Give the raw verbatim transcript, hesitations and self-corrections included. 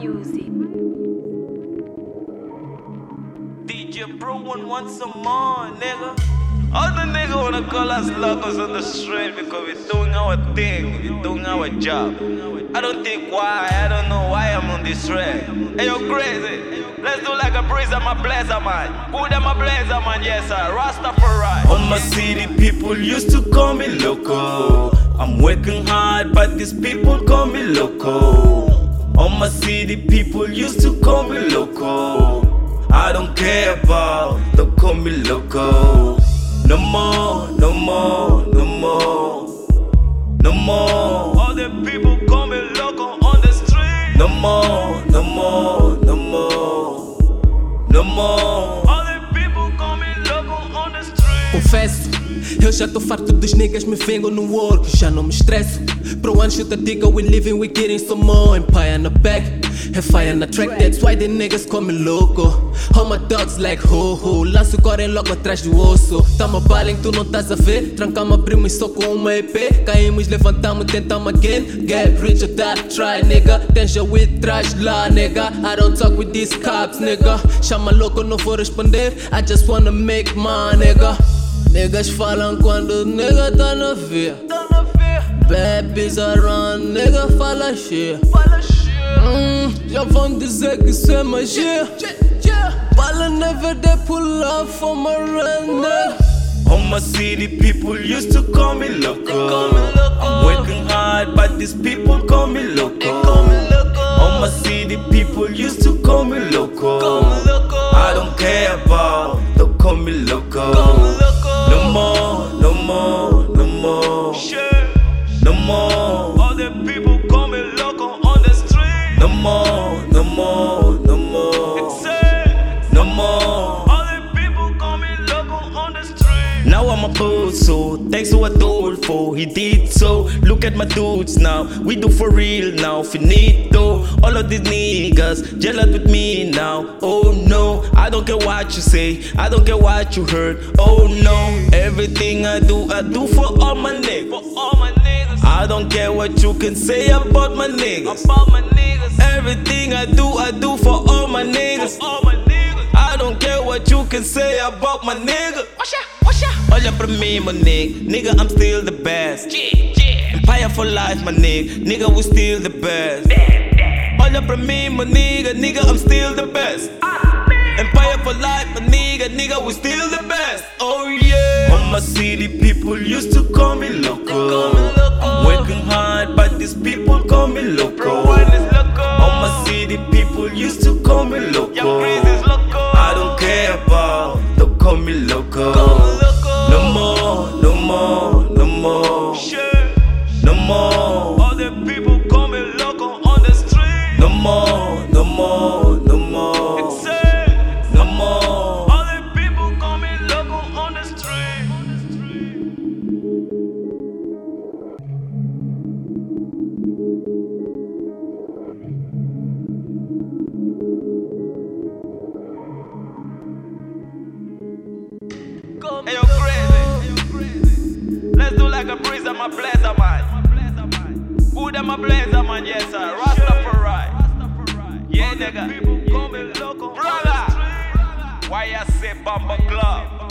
music. D J Pro One wants some more, nigga. All the niggas wanna call us locals on the street because we're doing our thing, we're doing our job. I don't think why, I don't know why I'm on this track. Hey, yo, crazy. Let's do like a breeze, I'm a blazer, man. Good, I'm a blazer, man, yes, sir. Rastafari. All my city people used to call me loco. I'm working hard, but these people call me loco. All my city people used to call me loco. I don't care about, don't call me loco. No more, no more, no more, no more. All the people call me loco on the street. No more, no more, no more, no more. All the people call me loco on the street. Confesso, eu já tô farto dos niggas me vengam no work, já não me estresso. Pro one shoot a digger, we living, we getting some more. Empire in the back, and fire in the track, that's why the niggas call me loco. All my dogs like ho ho, lanço o core logo atrás do osso. Tamo balling, tu não estás a ver? Trancamos, abrimos só com uma E P. Caímos, levantamos, tentamos again. Get rich or die, try nigga. Tenja with trash lá, nigga. I don't talk with these cops, nigga. Chama louco, não vou responder. I just wanna make my nigga. Niggas falam quando nigga tá na via. Bad bitch around, nigga fala shit. Hum, já vão dizer que isso é magia. Bala never they pull up for my run. All my city people used to call me loco. I'm working hard, but these people call me loco. All my city people used to call me loco. I don't care about, don't call me loco. No more, no more, no more, no more. All the people call me loco on the street. No more, no more, no more, no more. All the people call me loco on the street. Now I'm a boss, so thanks to a dude for he did so. Look at my dudes now, we do for real now, finito. All of these niggas jealous with me now. Oh no, I don't care what you say, I don't care what you heard. Oh no, everything I do, I do for all my niggas. For all my niggas. I don't care what you can say about my niggas. About my niggas. Everything I do, I do for all my niggas. For all my niggas. I don't care what you can say about my nigga. Watch out, watch out. Olha pra mim, my nigga. Nigga, I'm still the best. Yeah, yeah. Empire for life, my nigga. Nigga, we still the best. Olha pra mim, my nigga. Nigga, I'm still the best. Empire for life, my nigga. Nigga, we still the best. Oh yeah. All my city people used to call me loco. I'm working hard, but these people call me loco. All my city people used to call me loco. I don't care about, don't call me loco. No more, no more, no more, no more. All the people call me loco on the street. No more, no more, no more, no more. All the people call me loco on the street. Hey, yo, crazy. Let's do like a breeze, I'm a blazer, man. Good, I'm a blazer, man, yes, sir. Rastafari. Yeah, nigga. Brother, why I say Bumper Club?